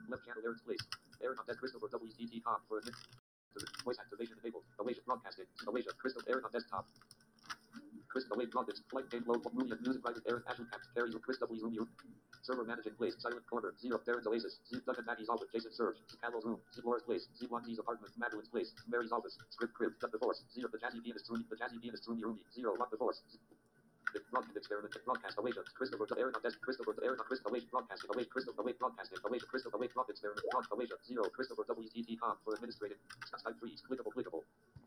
Left channel Aaron's place. Aaron on desk Christopher WTT com for a voice activation enabled. Await broadcasting. Await Crystal Aaron on desktop. Crystal await broadcast. Flight game load. Movie and music private Aaron Ashley Caps. Carry Chris W. Room. Server managing place. Silent corner. Zero. Darren's Oasis. Z. Doug and Maggie's office. Jason Serge. Callow's room. Z. Laura's place. Z. Blondie's apartment. Madeline's place. Mary's office. Script crib. Duck the force. Zero. The jazzy pianist Rooney. The jazzy pianist Rooney Rooney. Zero. Lock the force. Broadcast experiment. Broadcast await. Christopher to Aaron on desk. Christopher to Aaron on Crystal await broadcasting. Await Crystal await broadcasting. Await Crystal await broad experiment. Await. Zero. Christopher WTT com for administrative. Type 3. Clickable.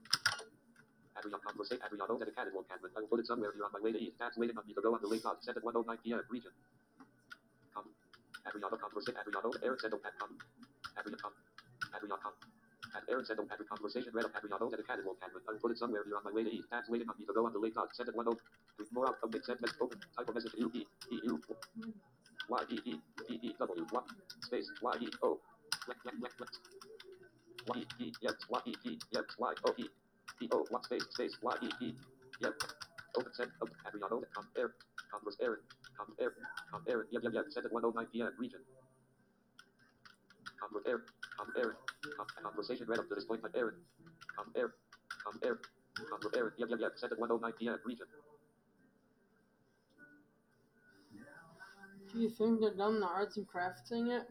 Adriano dedicated one Cadman. I will put it somewhere here on my way to eat. Dad's waiting on me to go on the late dot. Set at 1:09 p.m. Region. Adriano conversation. Adriano. Aaron send at com. Adriano. At Aaron send at conversation. Read up Adriano dedicated one Cadman. I will put it somewhere here on my way to eat. Dad's waiting on me to go on the late dot. Set at 1:09. More out. Update send message open. Type of message U E E U Y E E E E W what space Y E O Y E E yes Y E E yes Y O E E O what space Y E E yep. Open send up Adriano com air converse Aaron yep send at 1:09 p.m. Region converse Aaron conversation read up to this point like Aaron converse Aaron yep send at 1:09 p.m. Region. Do you think they're done the arts and crafts thing yet?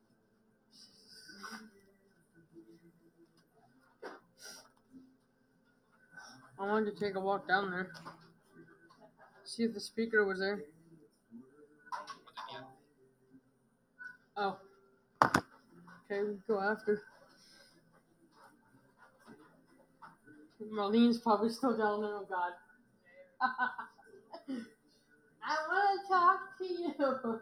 I wanted to take a walk down there. See if the speaker was there. Oh. Okay, we can go after. Marlene's probably still down there. Oh, God. I want to talk to you.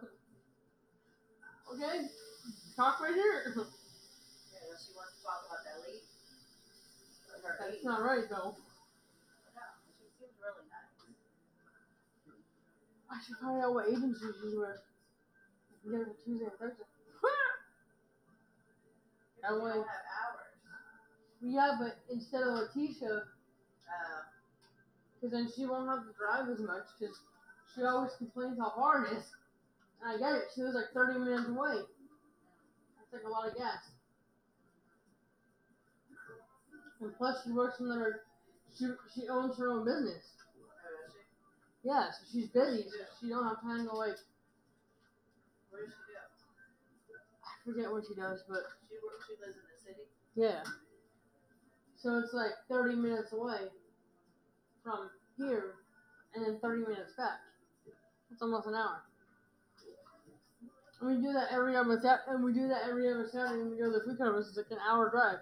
Okay? Talk right here. Yeah, she wants to talk about that lead. That's not right, though. No, she seems really nice. I should find out what agency she's with. I can get it for Tuesday and Thursday. That way. Don't have hours. Yeah, but instead of Letitia, because then she won't have to drive as much, because she always complains how far it is. And I get it. She was like 30 minutes away. That's like a lot of gas. And plus, she works in she owns her own business. Oh, does she? Yeah, so she's busy. So she don't have time to like. What does she do? I forget what she does, but She lives in the city. yeah. So it's like 30 minutes away from here, and then 30 minutes back. That's almost an hour. And we do that every other Saturday, and we go to the food covers. It's like an hour drive.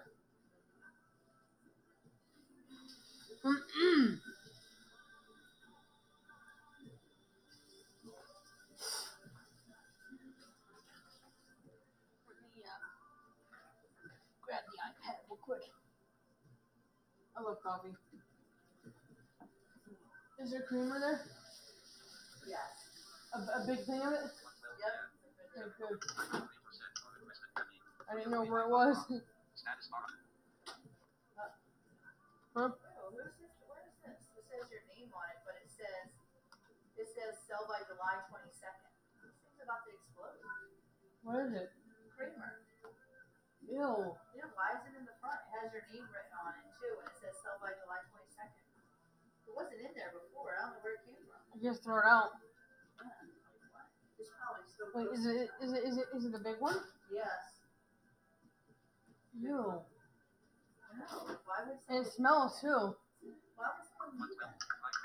Grab the iPad real quick. I love coffee. Is there creamer there? Yes. A big thing of it? Yep. Okay, good. I didn't know where it was. Huh? Oh, what is this? It says your name on it, but it says sell by July 22nd. This thing's about to explode. What is it? Creamer. Ew. Yeah, why is it in the front? It has your name written on it too, and it says sell by July 22nd. It wasn't in there before. I don't know where it came from. Just throw it out. It's probably still. Wait, is it the big one? Yes. Ew. No. Why would And it smells too. Why would someone do that?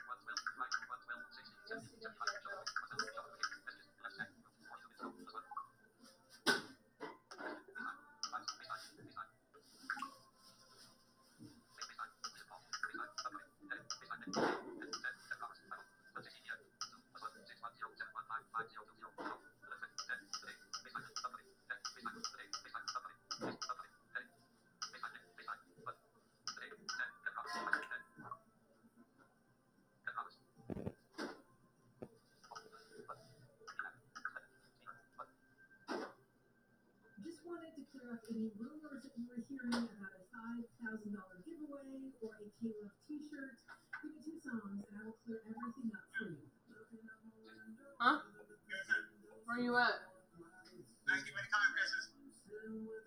Any rumors that you were hearing about a $5,000 giveaway or a K-Love t-shirt? Give me 2 songs and I will clear everything up for you. Huh? Where are you at? Thank you. Any comment, Chris's?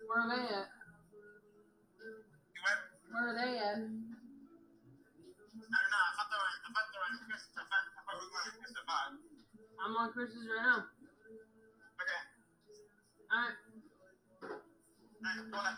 Where are they at? You went? Where are they at? I don't know. I thought they were in Chris. I thought we were going to Christopher. I'm on Chris's right now. Okay. Alright. Alright, hold on.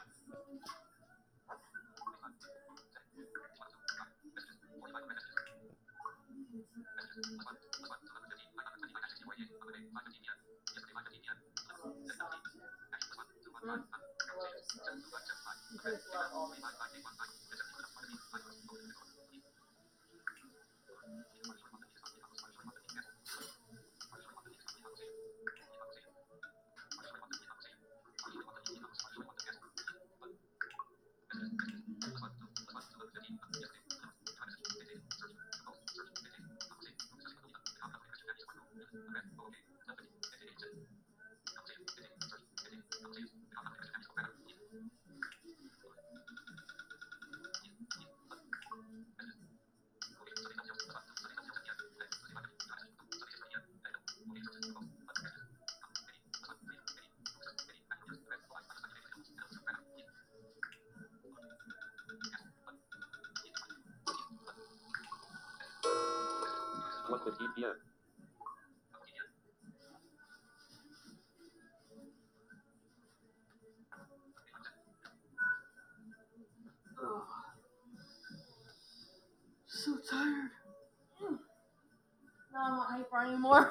One 15 p.m. Oh. So tired. No, I'm not hyper anymore.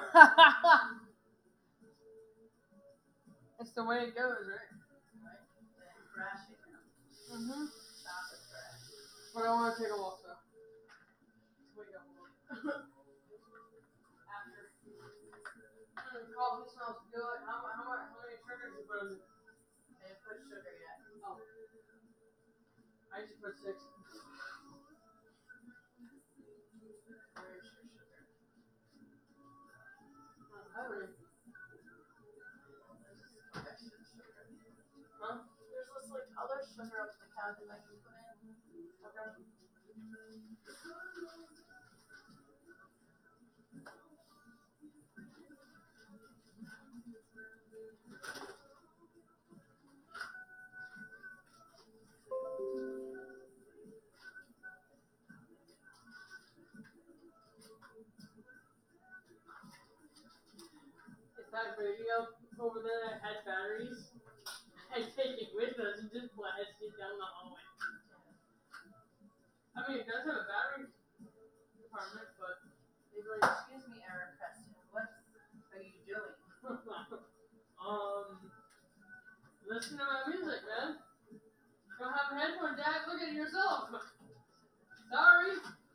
It's the way it goes, right? Crashing now. Mm-hmm. Stop the crash. But I want to take a walk, though. Wake up a little. After. Coffee smells good. How many sugars you put in it? They didn't put sugar yet. Oh. I just put 6. Where's your sugar? I don't know. There's extra sugar. Huh? There's this like other sugar up the counter that you put in. Okay. If that radio over there that had batteries, I'd take it with us and just blast it down the hallway. I mean, it does have a battery department, but They'd be like, excuse me, Aaron Preston, what are you doing? listen to my music, man. Don't have a headphone jack. Look at it yourself. Sorry.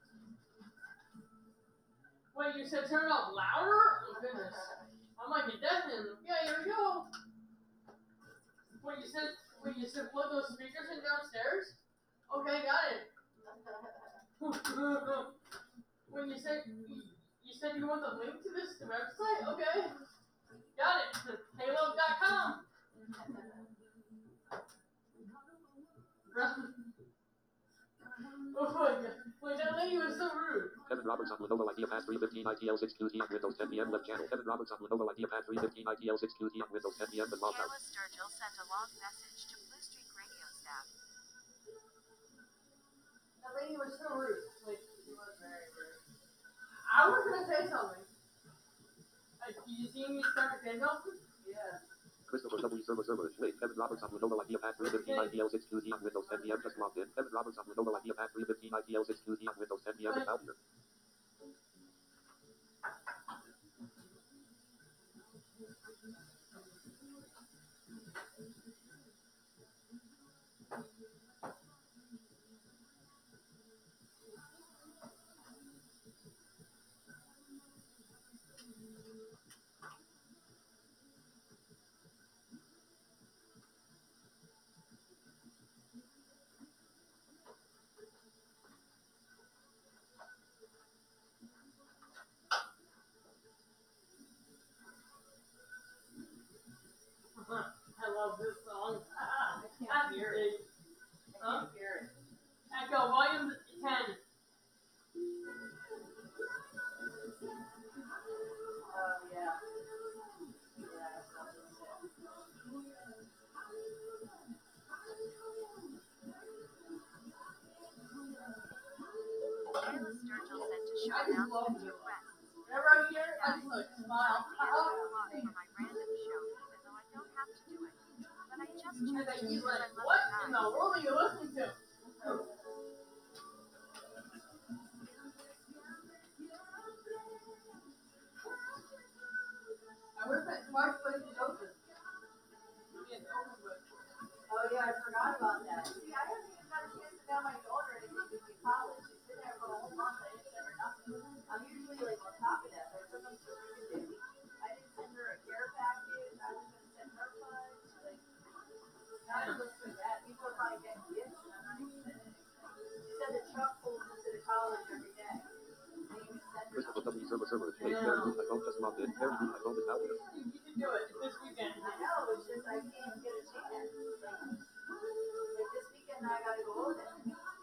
Wait, you said turn it up louder? Oh goodness. I'm like a deaf man. Yeah, here we go. Wait, you said plug those speakers in downstairs? Okay, got it. When you said you want the link to this website? Okay. Got it. Halo.com. Oh my god. Wait, that lady was so rude. Kevin Roberts on Lenovo IdeaPad 315 ITL6QT on Windows 10 PM left channel. Kevin Roberts on Lenovo IdeaPad 315 ITL6QT on Windows 10 PM and logged out. Kayla Sturgill sent a long message to Blue Streak Radio staff. That lady was so rude. Like, She was very rude. I was gonna say something. You see me start the candle? Yeah. Christopher W. Server. Wait, Kevin Roberts on Lenovo IdeaPad 315 ITL6QT on Windows 10 PM just logged in. Kevin Roberts on Lenovo IdeaPad 315 ITL6QT on Windows 10 PM is out here. I love this song. I can't hear it. I Huh? can't hear it. Echo, volume 10. Oh, yeah. Yeah, that's what it said. just love announcements it. requests. Whenever I hear it, I just like smile. It means a lot for my random show, even though I don't have to do it. But I just And choose then to he's because like, I love what you in the guys. world are you listening to? I wish that twice place was open. It's open, but Oh yeah, I forgot about that. See, I haven't even got a chance to tell my daughter anything to college. She's been there for a whole month. I didn't send her nothing. I'm usually like on top of that, but sometimes so freaking busy. I didn't send her a care package. I was gonna send her funds. Like, not just for that. People are probably getting gifts, and I'm not even sending anything. She said the truck pulls into the college every day. They even send her Christopher nothing. W. Server. Hey, Mary Ruth, I phone just logged in. Mary Ruth, I phone is now here. you can do it this weekend. I know, it's just I can't get a chance. Like this weekend I gotta go over there.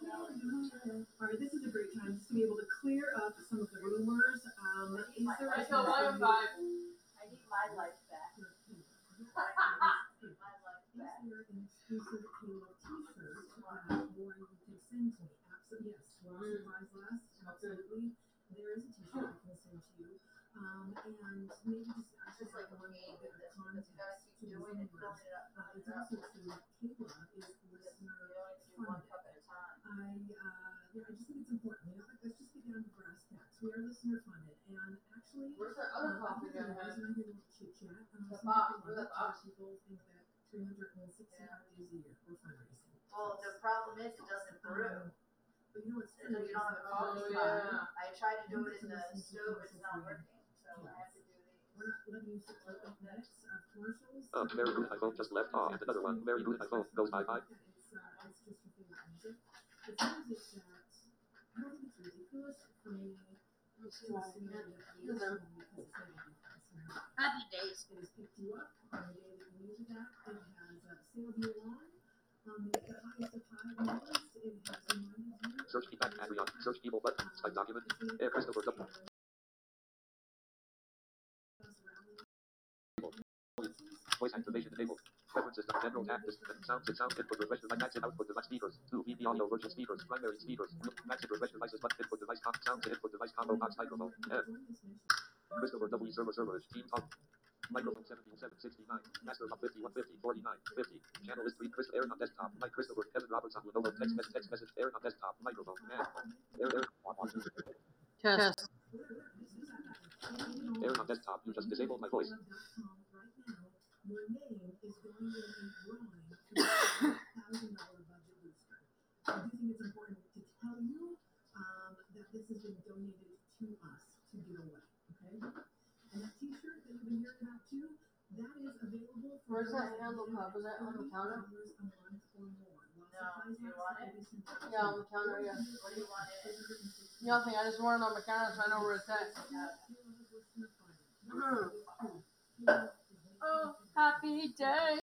All right, this is a great time just to be able to clear up some of the rumors. Is there a I go 1 and 5. I need my life back. I need my life Is back. there an exclusive Halo T-shirt Lauren you can send to me? Absolutely, yes. Well, supplies last. Absolutely. There is a T-shirt I can send to you. And maybe just It's actually just like a one game bit with of this because you gotta context keep to doing these it, rumors. filling it up, filling It's it up. also true that Kayla is You listener only do one funded. cup at a time. I just think it's important. You know, like, let's just get down to brass tacks. We are listener funded, and actually, Where's that other I coffee think the that I had? reason I hear a little chit chat. The Some box, people where's love that box? it. Some people think that 365 days a year we're fundraising. Well, the problem is it doesn't brew. But you know what's So true? you don't have a Oh, coffee yeah. I tried to do it in the stove, it's not working. So I have to do these. We're not letting you sit through 8 minutes of commercials. Mary Ruth, I phone just left. And another one. Mary Ruth, I phone goes bye-bye. It's just your favorite music. It's music that I don't think it's ridiculous for me to assume that it is because it's not because Happy days. it has picked you up on the day that you needed that. It has sailed you along. It's the highest of high on the list. It has reminded you. Search feedback, Patreon. Search people button. Skype document. Christopher W. Voice activation enabled. Preferences. General tab. Sounds input regression. Max output device speakers. 2 VP audio virtual speakers. Primary speakers. Max regression devices. Button input device. Sounds input device combo box microphone. Christopher W. Server. Team talk. Microphone 7769. Master of 5150. 49. 50. Channel list 3. Aaron on desktop. Mike Christopher. Kevin Roberts on Lenovo. Text message. Aaron on desktop. Microphone. Aaron. Test. Aaron on desktop. You just disabled my voice. Your name is going in a drawing to a $1,000 budget booster. I do think it's important to tell you that this has been donated to us to give away. Okay? And that T-shirt that you've been hearing about too, that is available for. Where's that handle cup? Is that on the counter? $30 a month or more. No, do you want it? Yeah, on the counter, yeah. What do you want in it? Nothing, I just want it on my counter so I know where it's at. Oh, happy day.